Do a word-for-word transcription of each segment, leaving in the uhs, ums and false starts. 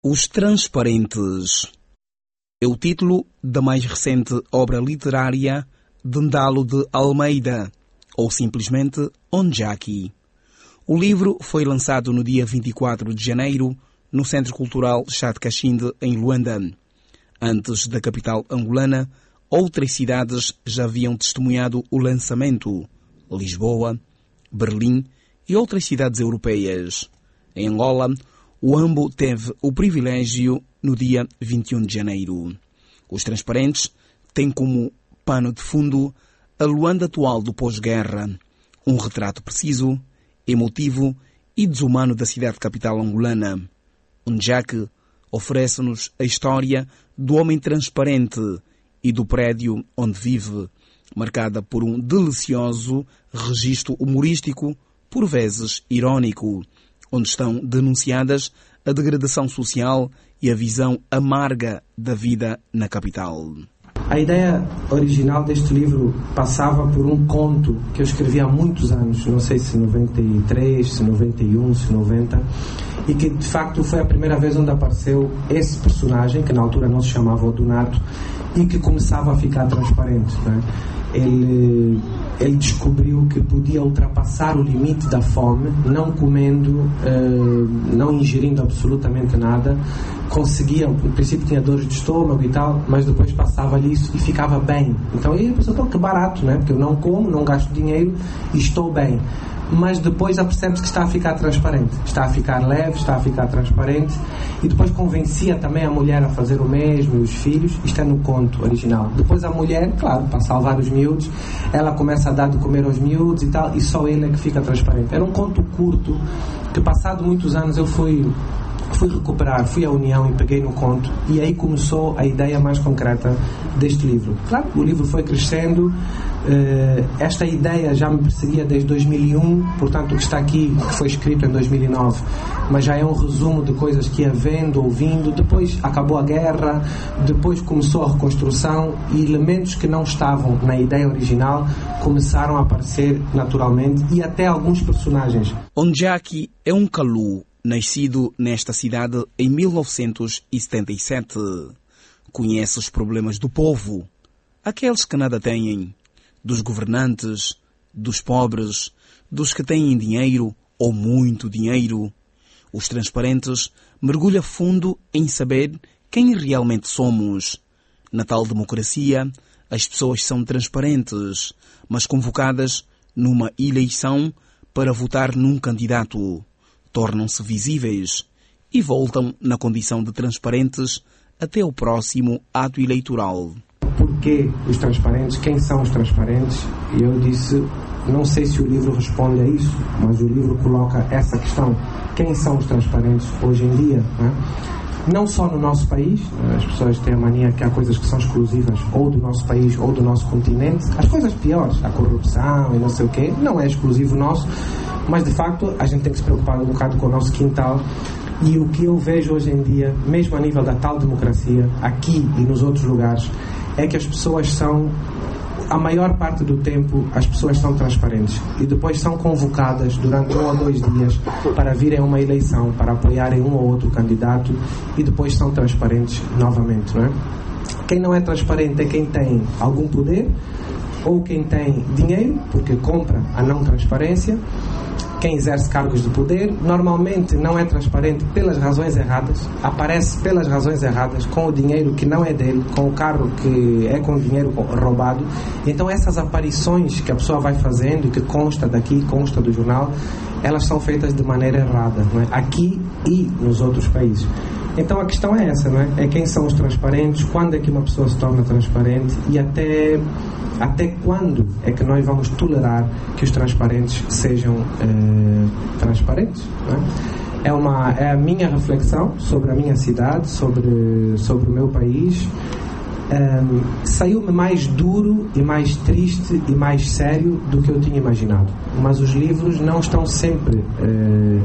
Os Transparentes é o título da mais recente obra literária de Ndalo de Almeida, ou simplesmente Onjaki. O livro foi lançado no dia vinte e quatro de janeiro no Centro Cultural Chad Kachinde, em Luanda. Antes da capital angolana, outras cidades já haviam testemunhado o lançamento: Lisboa, Berlim e outras cidades europeias. Em Angola, o Ambo teve o privilégio no dia vinte e um de janeiro. Os Transparentes têm como pano de fundo a Luanda atual do pós-guerra, um retrato preciso, emotivo e desumano da cidade-capital angolana. Onjaki oferece-nos a história do homem transparente e do prédio onde vive, marcada por um delicioso registro humorístico, por vezes irónico, onde estão denunciadas a degradação social e a visão amarga da vida na capital. A ideia original deste livro passava por um conto que eu escrevi há muitos anos, não sei se noventa e três, se noventa e um, se noventa, e que de facto foi a primeira vez onde apareceu esse personagem, que na altura não se chamava Odonato, e que começava a ficar transparente, né? Ele, ele descobriu que podia ultrapassar o limite da fome, não comendo, uh, não ingerindo absolutamente nada. Conseguia, no princípio tinha dores de estômago e tal, mas depois passava-lhe isso e ficava bem. Então ele pensou, então, que barato, né? Porque eu não como, não gasto dinheiro e estou bem. Mas depois apercebe-se que está a ficar transparente, está a ficar leve, está a ficar transparente, e depois convencia também a mulher a fazer o mesmo, e os filhos. Isto é no conto original. Depois a mulher, claro, para salvar os miúdos, ela começa a dar de comer aos miúdos e tal, e só ele é que fica transparente. Era um conto curto que, passado muitos anos, eu fui fui recuperar, fui à União e peguei no conto, e aí começou a ideia mais concreta deste livro. Claro, o livro foi crescendo, uh, esta ideia já me perseguia desde dois mil e um, portanto o que está aqui, que foi escrito em dois mil e nove, mas já é um resumo de coisas que ia vendo, ouvindo. Depois acabou a guerra, depois começou a reconstrução, e elementos que não estavam na ideia original começaram a aparecer naturalmente, e até alguns personagens. Onjaki é um Kalu, nascido nesta cidade em mil novecentos e setenta e sete. Conhece os problemas do povo, aqueles que nada têm, dos governantes, dos pobres, dos que têm dinheiro ou muito dinheiro. Os Transparentes mergulha fundo em saber quem realmente somos. Na tal democracia, as pessoas são transparentes, mas convocadas numa eleição para votar num candidato, tornam-se visíveis e voltam na condição de transparentes até o próximo ato eleitoral. Porquê os transparentes? Quem são os transparentes? E eu disse, não sei se o livro responde a isso, mas o livro coloca essa questão. Quem são os transparentes hoje em dia? Né? Não só no nosso país, as pessoas têm a mania que há coisas que são exclusivas ou do nosso país ou do nosso continente. As coisas piores, a corrupção e não sei o quê, não é exclusivo nosso, mas de facto a gente tem que se preocupar um bocado com o nosso quintal. E o que eu vejo hoje em dia, mesmo a nível da tal democracia, aqui e nos outros lugares, é que as pessoas são, a maior parte do tempo, as pessoas são transparentes e depois são convocadas durante um ou dois dias para virem a uma eleição, para apoiarem um ou outro candidato, e depois são transparentes novamente, não é? Quem não é transparente é quem tem algum poder ou quem tem dinheiro, porque compra a não transparência. Quem exerce cargos de poder normalmente não é transparente pelas razões erradas, aparece pelas razões erradas, com o dinheiro que não é dele, com o carro que é com dinheiro roubado. Então essas aparições que a pessoa vai fazendo, que consta daqui, consta do jornal, elas são feitas de maneira errada, não é? Aqui e nos outros países. Então a questão é essa, não é? É quem são os transparentes, quando é que uma pessoa se torna transparente, e até, até quando é que nós vamos tolerar que os transparentes sejam eh, transparentes, não é? É, uma, é a minha reflexão sobre a minha cidade, sobre, sobre o meu país. Um, saiu-me mais duro e mais triste e mais sério do que eu tinha imaginado, mas os livros não estão sempre uh,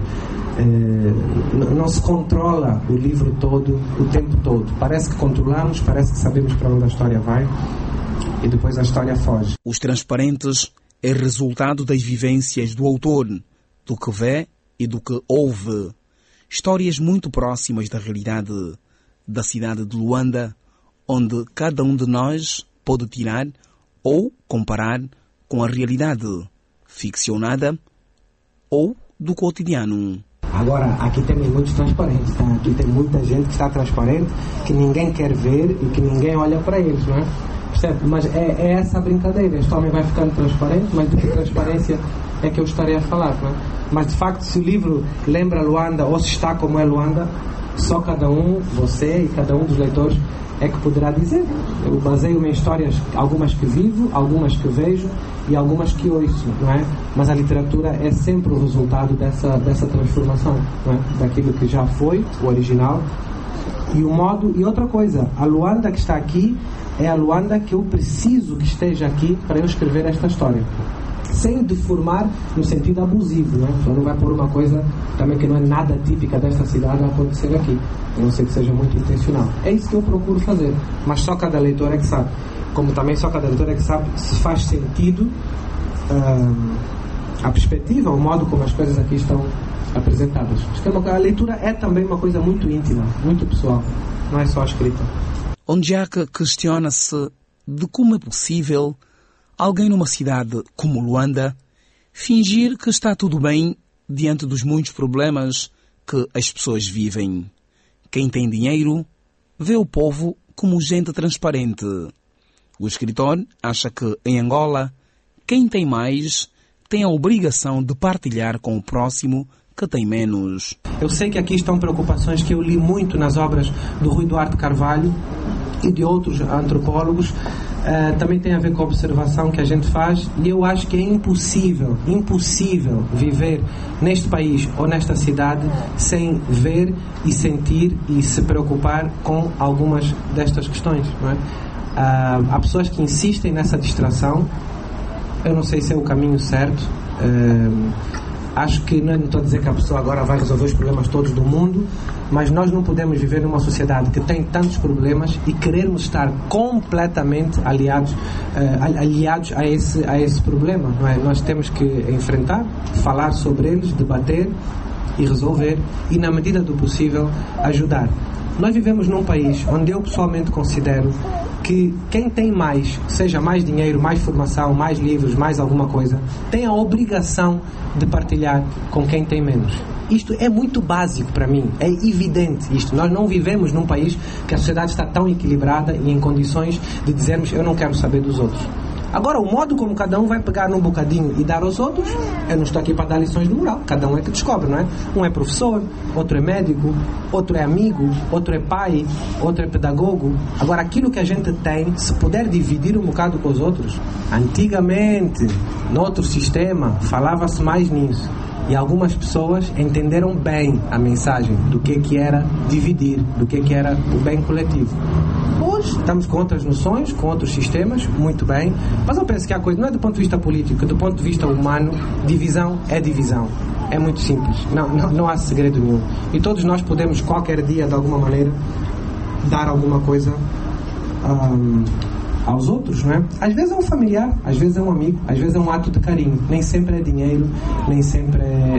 uh, não se controla o livro todo o tempo todo. Parece que controlamos, parece que sabemos para onde a história vai e depois a história foge. Os Transparentes é resultado das vivências do autor, do que vê e do que ouve. Histórias muito próximas da realidade da cidade de Luanda, onde cada um de nós pode tirar ou comparar com a realidade ficcionada ou do cotidiano. Agora, aqui temos muitos transparentes, tá? Aqui tem muita gente que está transparente, que ninguém quer ver e que ninguém olha para eles, não é? Percebe? Mas é, é essa a brincadeira. Este homem vai ficando transparente, mas de que transparência é que eu estarei a falar, não é? Mas, de facto, se o livro lembra Luanda ou se está como é Luanda, só cada um, você e cada um dos leitores, é que poderá dizer. Eu baseio-me em histórias, algumas que vivo, algumas que vejo e algumas que ouço, não é? Mas a literatura é sempre o resultado dessa, dessa transformação, não é? Daquilo que já foi, o original, e o modo... E outra coisa, a Luanda que está aqui é a Luanda que eu preciso que esteja aqui para eu escrever esta história. Sem deformar no sentido abusivo, não é? Só não vai pôr uma coisa também que não é nada típica desta cidade a acontecer aqui, a não ser que seja muito intencional. É isso que eu procuro fazer, mas só cada leitor é que sabe. Como também só cada leitor é que sabe se faz sentido uh, a perspectiva, o modo como as coisas aqui estão apresentadas. A leitura é também uma coisa muito íntima, muito pessoal, não é só a escrita. Ondiaka questiona-se de como é possível alguém numa cidade como Luanda fingir que está tudo bem diante dos muitos problemas que as pessoas vivem. Quem tem dinheiro vê o povo como gente transparente. O escritor acha que, em Angola, quem tem mais tem a obrigação de partilhar com o próximo que tem menos. Eu sei que aqui estão preocupações que eu li muito nas obras do Rui Duarte Carvalho e de outros antropólogos. Uh, também tem a ver com a observação que a gente faz, e eu acho que é impossível, impossível viver neste país ou nesta cidade sem ver e sentir e se preocupar com algumas destas questões, não é? Uh, há pessoas que insistem nessa distração. Eu não sei se é o caminho certo. Uh, acho que não estou a dizer que a pessoa agora vai resolver os problemas todos do mundo, mas nós não podemos viver numa sociedade que tem tantos problemas e querermos estar completamente aliados, uh, aliados a, esse, a esse problema, não é? Nós temos que enfrentar, falar sobre eles, debater e resolver e, na medida do possível, ajudar. Nós vivemos num país onde eu pessoalmente considero que quem tem mais, seja mais dinheiro, mais formação, mais livros, mais alguma coisa, tem a obrigação de partilhar com quem tem menos. Isto é muito básico para mim, é evidente isto. Nós não vivemos num país que a sociedade está tão equilibrada e em condições de dizermos eu não quero saber dos outros. Agora, o modo como cada um vai pegar num bocadinho e dar aos outros, eu não estou aqui para dar lições de moral, cada um é que descobre, não é? Um é professor, outro é médico, outro é amigo, outro é pai, outro é pedagogo. Agora, aquilo que a gente tem, se puder dividir um bocado com os outros, antigamente, noutro sistema, falava-se mais nisso. E algumas pessoas entenderam bem a mensagem do que, que era dividir, do que, que era o bem coletivo. Hoje estamos com outras noções, com outros sistemas, muito bem, mas eu penso que a coisa não é do ponto de vista político, do ponto de vista humano, divisão é divisão. É muito simples, não, não, não há segredo nenhum. E todos nós podemos, qualquer dia, de alguma maneira, dar alguma coisa um, aos outros, não é? Às vezes é um familiar, às vezes é um amigo, às vezes é um ato de carinho. Nem sempre é dinheiro, nem sempre é,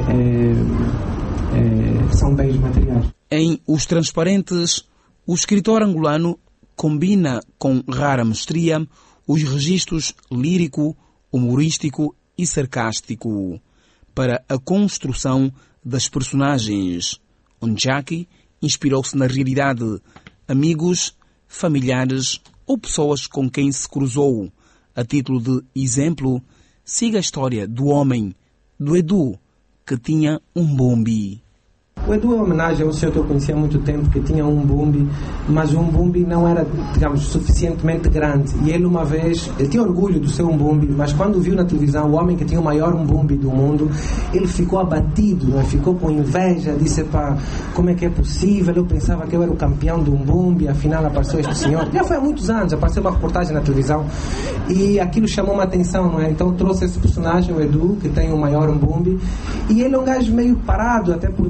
é, é, são bens materiais. Em Os Transparentes, o escritor angolano combina com rara mestria os registros lírico, humorístico e sarcástico para a construção das personagens. Ondiaki inspirou-se na realidade, amigos, familiares ou pessoas com quem se cruzou. A título de exemplo, siga a história do homem, do Edu, que tinha um bombi. O Edu é uma homenagem a um senhor que eu conhecia há muito tempo, que tinha um bumbi, mas o umbumbi não era, digamos, suficientemente grande. E ele uma vez, ele tinha orgulho do seu umbumbi, mas quando viu na televisão o homem que tinha o maior umbumbi do mundo, ele ficou abatido, né? Ficou com inveja, disse, pá, como é que é possível? Eu pensava que eu era o campeão do umbumbi, afinal apareceu este senhor. Já foi há muitos anos, apareceu uma reportagem na televisão e aquilo chamou uma atenção, não é? Então trouxe esse personagem, o Edu, que tem o maior umbumbi, e ele é um gajo meio parado, até por dificuldade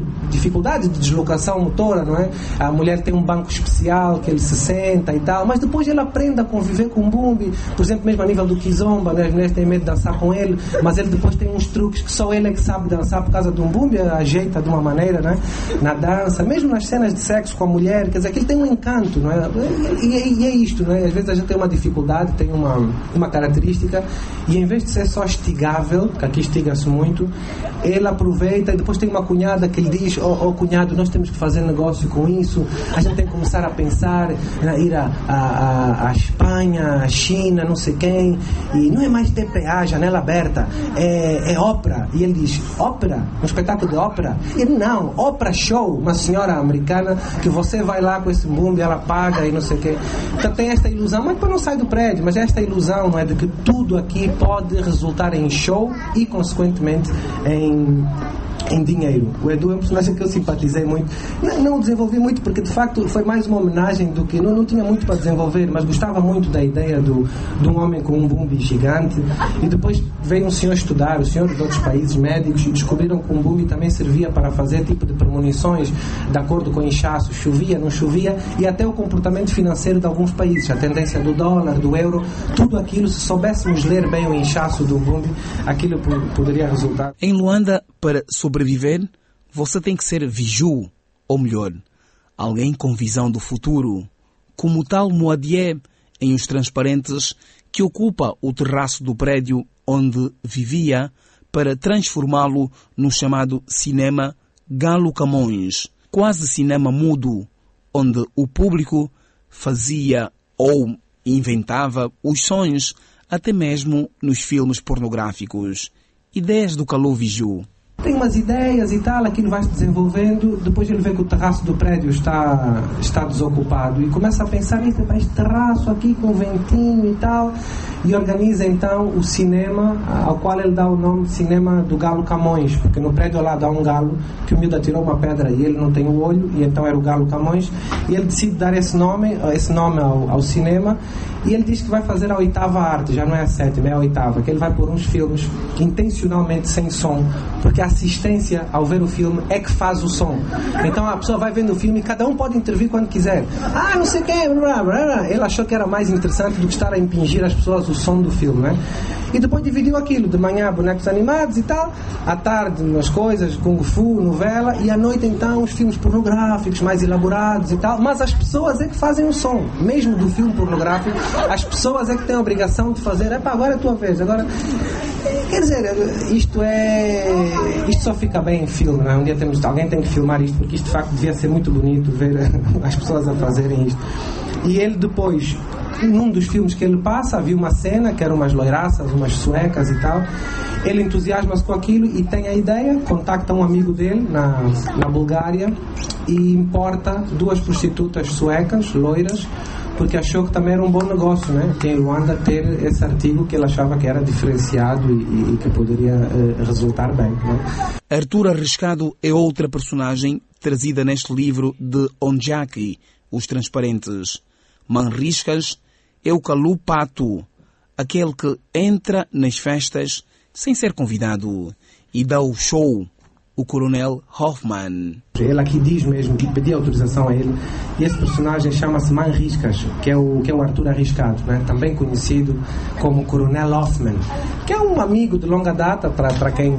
dificuldades de deslocação motora, não é? A mulher tem um banco especial que ele se senta e tal, mas depois ele aprende a conviver com o bumbi, por exemplo, mesmo a nível do kizomba, né? As mulheres têm medo de dançar com ele, mas ele depois tem uns truques que só ele é que sabe dançar por causa do bumbi, ajeita de uma maneira, né? Na dança, mesmo nas cenas de sexo com a mulher, quer dizer, que ele tem um encanto, não é? E, e é isto, não é? Às vezes a gente tem uma dificuldade, tem uma, uma característica, e em vez de ser só estigável, que aqui estiga-se muito, ele aproveita e depois tem uma cunhada que lhe diz: oh, oh cunhado, nós temos que fazer negócio com isso, a gente tem que começar a pensar em ir a, a, a Espanha, a China, não sei quem, e não é mais T P A, janela aberta, é, é ópera. E ele diz: ópera? Um espetáculo de ópera? E ele: não, ópera show, uma senhora americana que você vai lá com esse bumbi, ela paga e não sei o quê. Então tem esta ilusão, mas depois não sai do prédio, mas esta ilusão, não é, de que tudo aqui pode resultar em show e consequentemente em em dinheiro. O Edu é um personagem que eu simpatizei muito. Não, não desenvolvi muito porque de facto foi mais uma homenagem do que... Não, não tinha muito para desenvolver, mas gostava muito da ideia do, de um homem com um bumbi gigante. E depois veio um senhor estudar, os senhores de outros países médicos, e descobriram que um bumbi também servia para fazer tipo de premonições de acordo com o inchaço, chovia, não chovia, e até o comportamento financeiro de alguns países, a tendência do dólar, do euro, tudo aquilo, se soubéssemos ler bem o inchaço do bumbi, aquilo poderia resultar. Em Luanda, para sobreviver, você tem que ser viju, ou melhor, alguém com visão do futuro, como o tal Moadié em Os Transparentes, que ocupa o terraço do prédio onde vivia para transformá-lo no chamado cinema Galo Camões, quase cinema mudo, onde o público fazia ou inventava os sonhos, até mesmo nos filmes pornográficos. Ideias do Calou Viju. Tem umas ideias e tal, aquilo vai se desenvolvendo, depois ele vê que o terraço do prédio está, está desocupado e começa a pensar: este, este terraço aqui com ventinho e tal, e organiza então o cinema, ao qual ele dá o nome de Cinema do Galo Camões, porque no prédio ao lado há um galo que o miúdo atirou uma pedra e ele não tem o olho, e então era o Galo Camões, e ele decide dar esse nome, esse nome ao, ao cinema, e ele diz que vai fazer a oitava arte, já não é a sétima, é a oitava, que ele vai pôr uns filmes intencionalmente sem som, porque a assistência ao ver o filme é que faz o som. Então a pessoa vai vendo o filme e cada um pode intervir quando quiser. Ah, não sei quem, blá, blá, blá. Ele achou que era mais interessante do que estar a impingir às pessoas o som do filme, né? E depois dividiu aquilo, de manhã bonecos animados e tal, à tarde umas coisas, Kung Fu, novela, e à noite então os filmes pornográficos mais elaborados e tal, mas as pessoas é que fazem o som, mesmo do filme pornográfico, as pessoas é que têm a obrigação de fazer. Epá, agora é a tua vez, agora... Quer dizer, isto é... Isto só fica bem em filme, não é? Um dia temos... alguém tem que filmar isto, porque isto de facto devia ser muito bonito ver as pessoas a fazerem isto. E ele depois, num dos filmes que ele passa, havia uma cena que eram umas loiraças, umas suecas e tal. Ele entusiasma-se com aquilo e tem a ideia, contacta um amigo dele na, na Bulgária e importa duas prostitutas suecas, loiras, porque achou que também era um bom negócio, né? Que em Luanda ter esse artigo que ele achava que era diferenciado e, e que poderia uh, resultar bem, né? Arthur Arriscado é outra personagem trazida neste livro de Onjaki, Os Transparentes. Manriscas é o Kalu Pato, aquele que entra nas festas sem ser convidado e dá o show, o Coronel Hoffman. Ele aqui diz mesmo que pedi autorização a ele, e esse personagem chama-se Manriscas, que é o, que é o Arthur Arriscado, né? Também conhecido como Coronel Hoffman, que é um amigo de longa data, para quem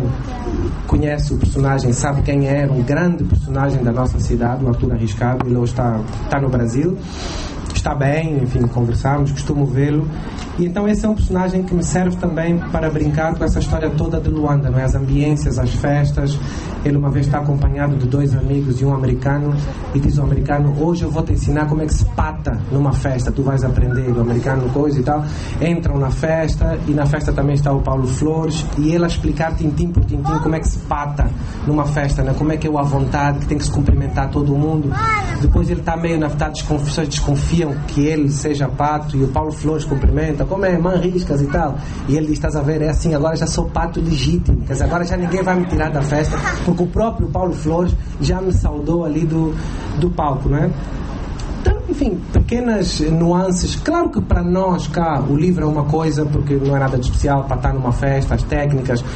conhece o personagem, sabe quem é, um grande personagem da nossa cidade, o Arthur Arriscado. Ele hoje está, está no Brasil, está bem, enfim, conversamos, costumo vê-lo. E então esse é um personagem que me serve também para brincar com essa história toda de Luanda, não é? As ambiências, as festas. Ele uma vez está acompanhado de dois amigos e um americano, e diz ao americano: hoje eu vou te ensinar como é que se pata numa festa, tu vais aprender. O americano coisa e tal. Entram na festa, e na festa também está o Paulo Flores, e ele a explicar tintim por tintim como é que se pata numa festa, né? Como é que é o à vontade, que tem que se cumprimentar todo mundo. Depois ele está meio na verdade, as pessoas desconfiam que ele seja pato, e o Paulo Flores cumprimenta: como é, Manriscas e tal. E ele diz: estás a ver, é assim, agora já sou pato legítimo, quer dizer, agora já ninguém vai me tirar da festa, porque o próprio Paulo Flores já me saudou ali do, do palco, não é? Então, enfim, pequenas nuances. Claro que para nós cá o livro é uma coisa, porque não é nada de especial para estar numa festa, as técnicas,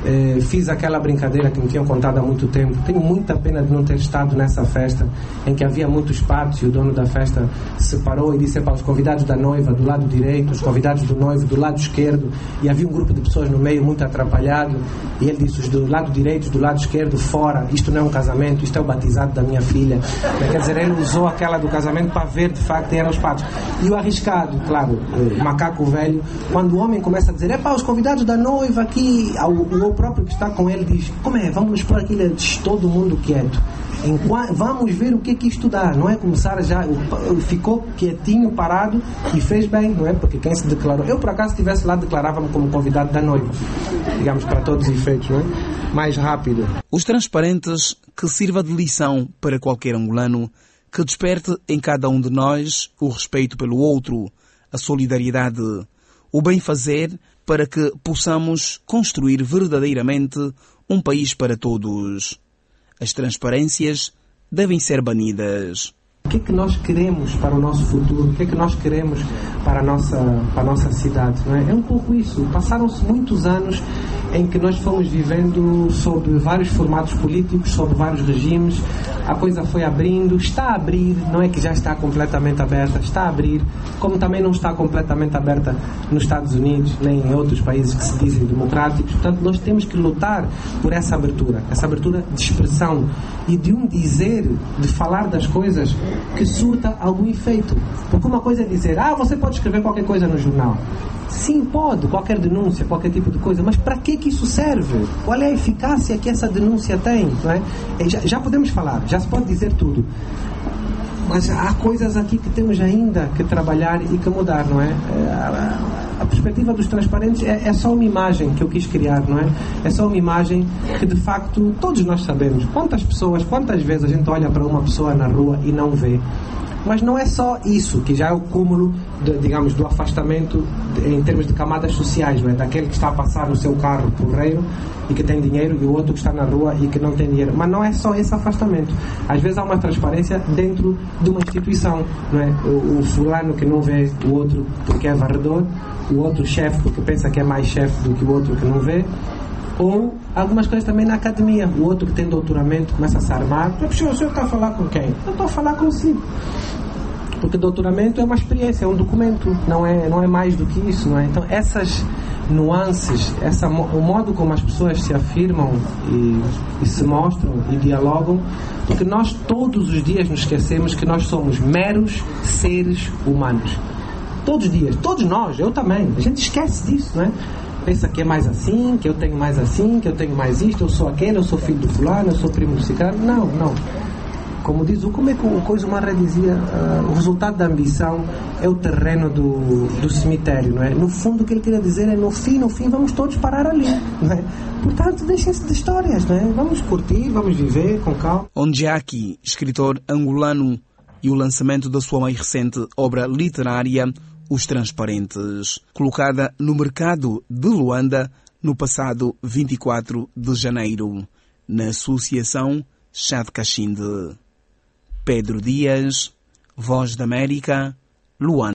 Eh, fiz aquela brincadeira que me tinham contado há muito tempo. Tenho muita pena de não ter estado nessa festa em que havia muitos patos e o dono da festa separou e disse para os convidados da noiva do lado direito, os convidados do noivo do lado esquerdo, e havia um grupo de pessoas no meio muito atrapalhado, e ele disse: os do lado direito, do lado esquerdo, fora, isto não é um casamento, isto é o batizado da minha filha. Quer dizer, ele usou aquela do casamento para ver de facto quem eram os patos. E o arriscado, claro, o macaco velho, quando o homem começa a dizer: é para os convidados da noiva aqui, o, o próprio que está com ele diz: como é, vamos expor aquilo, ele diz, todo mundo quieto. Enquanto, vamos ver o que é que isto dá, não é? Começar já, ficou quietinho, parado, e fez bem, não é? Porque quem se declarou, eu por acaso estivesse lá, declarava-me como convidado da noiva, digamos, para todos os efeitos, não é? Mais rápido. Os transparentes que sirva de lição para qualquer angolano, que desperte em cada um de nós o respeito pelo outro, a solidariedade, o bem-fazer, para que possamos construir verdadeiramente um país para todos. As transparências devem ser banidas. O que é que nós queremos para o nosso futuro? O que é que nós queremos para a nossa, para a nossa cidade? Não é? É um pouco isso. Passaram-se muitos anos em que nós fomos vivendo sob vários formatos políticos, sob vários regimes. A coisa foi abrindo, está a abrir, não é que já está completamente aberta, está a abrir, como também não está completamente aberta nos Estados Unidos, nem em outros países que se dizem democráticos. Portanto, nós temos que lutar por essa abertura, essa abertura de expressão e de um dizer, de falar das coisas que surta algum efeito. Porque uma coisa é dizer: ah, você pode escrever qualquer coisa no jornal. Sim, pode, qualquer denúncia, qualquer tipo de coisa, mas para que que isso serve? Qual é a eficácia que essa denúncia tem? Não é? Já, já podemos falar, já se pode dizer tudo, mas há coisas aqui que temos ainda que trabalhar e que mudar, não é? A, a perspectiva dos transparentes é, é só uma imagem que eu quis criar, não é? É só uma imagem que de facto todos nós sabemos. Quantas pessoas, quantas vezes a gente olha para uma pessoa na rua e não vê? Mas não é só isso, que já é o cúmulo, de, digamos, do afastamento de, em termos de camadas sociais, não é? Daquele que está a passar no seu carro porreiro e que tem dinheiro, e o outro que está na rua e que não tem dinheiro. Mas não é só esse afastamento. Às vezes há uma transparência dentro de uma instituição, não é? O, o fulano que não vê o outro porque é varredor, o outro chefe porque pensa que é mais chefe do que o outro que não vê. Ou algumas coisas também na academia. O outro que tem doutoramento começa a se armar. O senhor está a falar com quem? Eu estou a falar consigo. Porque doutoramento é uma experiência, é um documento. Não é, não é mais do que isso, não é? Então essas nuances, essa, o modo como as pessoas se afirmam e, e se mostram e dialogam, porque nós todos os dias nos esquecemos que nós somos meros seres humanos. Todos os dias. Todos nós. Eu também. A gente esquece disso, não é? Pensa que é mais assim, que eu tenho mais assim, que eu tenho mais isto, eu sou aquele, eu sou filho do fulano, eu sou primo do ciclano. Não, não. Como diz, como é que o Coisa Marra dizia, uh, o resultado da ambição é o terreno do, do cemitério, não é? No fundo o que ele queria dizer é, no fim, no fim, vamos todos parar ali, não é? Portanto, deixem-se de histórias, não é? Vamos curtir, vamos viver com calma. Ondiaki, escritor angolano, e o lançamento da sua mais recente obra literária, Os Transparentes, colocada no mercado de Luanda no passado vinte e quatro de janeiro, na Associação Chá de Caxinde. Pedro Dias, Voz da América, Luanda.